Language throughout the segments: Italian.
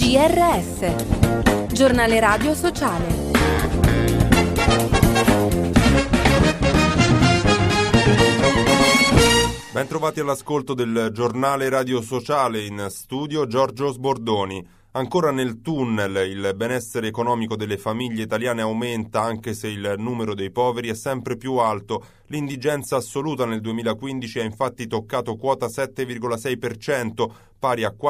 GRS, Giornale Radio Sociale. Ben trovati all'ascolto del Giornale Radio Sociale, in studio Giorgio Sbordoni. Ancora nel tunnel, il benessere economico delle famiglie italiane aumenta anche se il numero dei poveri è sempre più alto. L'indigenza assoluta nel 2015 ha infatti toccato quota 7,6%, pari a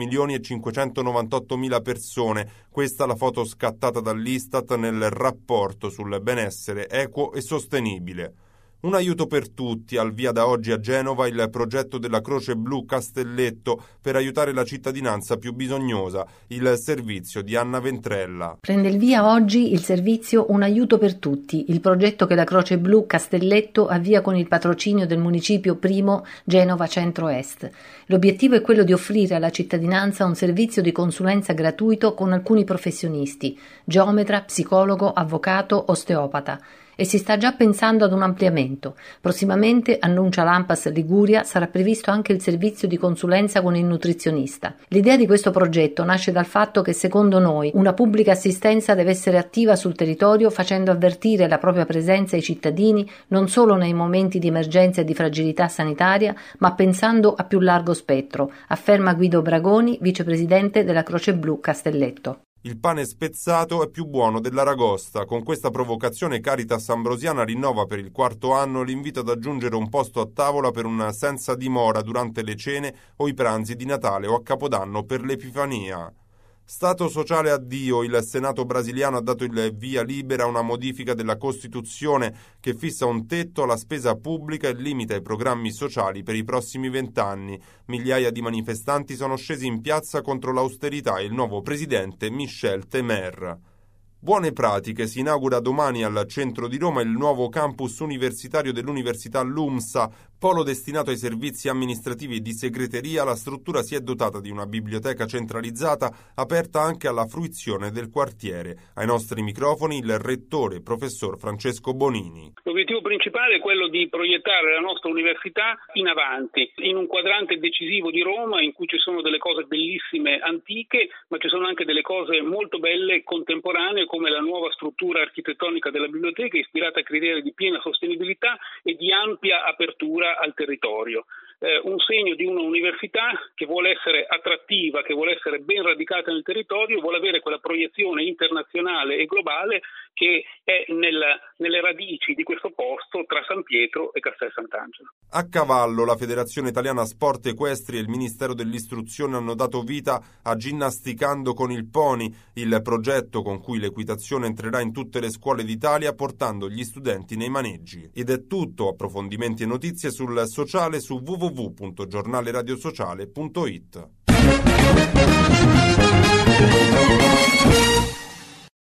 4.598.000 persone. Questa la foto scattata dall'Istat nel rapporto sul benessere equo e sostenibile. Un aiuto per tutti, al via da oggi a Genova il progetto della Croce Blu Castelletto per aiutare la cittadinanza più bisognosa, il servizio di Anna Ventrella. Prende il via oggi il servizio Un aiuto per tutti, il progetto che la Croce Blu Castelletto avvia con il patrocinio del municipio primo Genova Centro-Est. L'obiettivo è quello di offrire alla cittadinanza un servizio di consulenza gratuito con alcuni professionisti, geometra, psicologo, avvocato, osteopata. E si sta già pensando ad un ampliamento. Prossimamente, annuncia l'ANPAS Liguria, sarà previsto anche il servizio di consulenza con il nutrizionista. L'idea di questo progetto nasce dal fatto che, secondo noi, una pubblica assistenza deve essere attiva sul territorio, facendo avvertire la propria presenza ai cittadini non solo nei momenti di emergenza e di fragilità sanitaria, ma pensando a più largo spettro, afferma Guido Bragoni, vicepresidente della Croce Blu Castelletto. Il pane spezzato è più buono dell'aragosta. Con questa provocazione Caritas Ambrosiana rinnova per il 4º anno l'invito ad aggiungere un posto a tavola per una senza dimora durante le cene o i pranzi di Natale o a Capodanno per l'Epifania. Stato sociale addio, il Senato brasiliano ha dato il via libera a una modifica della Costituzione che fissa un tetto alla spesa pubblica e limita i programmi sociali per i prossimi 20 anni. Migliaia di manifestanti sono scesi in piazza contro l'austerità e il nuovo presidente Michel Temer. Buone pratiche, si inaugura domani al centro di Roma il nuovo campus universitario dell'Università LUMSA, polo destinato ai servizi amministrativi e di segreteria. La struttura si è dotata di una biblioteca centralizzata aperta anche alla fruizione del quartiere. Ai nostri microfoni il rettore, professor Francesco Bonini. L'obiettivo principale è quello di proiettare la nostra università in avanti, in un quadrante decisivo di Roma in cui ci sono delle cose bellissime antiche, ma ci sono anche delle cose molto belle contemporanee, come la nuova struttura architettonica della biblioteca ispirata a criteri di piena sostenibilità e di ampia apertura al territorio. Un segno di una università che vuole essere attrattiva, che vuole essere ben radicata nel territorio, vuole avere quella proiezione internazionale e globale che è nelle radici di questo posto tra San Pietro e Castel Sant'Angelo. A cavallo, la Federazione Italiana Sport Equestri e il Ministero dell'Istruzione hanno dato vita a Ginnasticando con il Pony, il progetto con cui l'equitazione entrerà in tutte le scuole d'Italia portando gli studenti nei maneggi. Ed è tutto, approfondimenti e notizie sul sociale su www.giornaleradiosociale.it.